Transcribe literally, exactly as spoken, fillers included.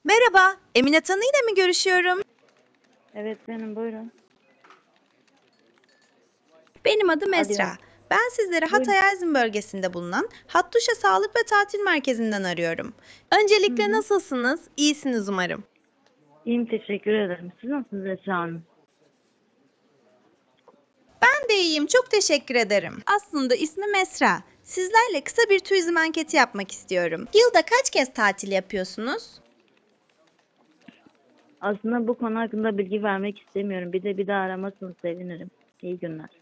Merhaba, Emine Tanı ile mi görüşüyorum? Evet benim buyurun. Benim adım Alo. Esra. Ben sizleri Buyurun. Hatay Arzin bölgesinde bulunan Hattuşa Sağlık ve Tatil Merkezi'nden arıyorum. Hı Öncelikle hı. nasılsınız? İyisiniz umarım. İyiyim teşekkür ederim. Siz nasılsınız Esra Hanım? Ben de iyiyim, çok teşekkür ederim. Aslında ismim Esra. Sizlerle kısa bir turizm anketi yapmak istiyorum. Yılda kaç kez tatil yapıyorsunuz? Aslında bu konu hakkında bilgi vermek istemiyorum. Bir de bir daha aramazsanız sevinirim. İyi günler.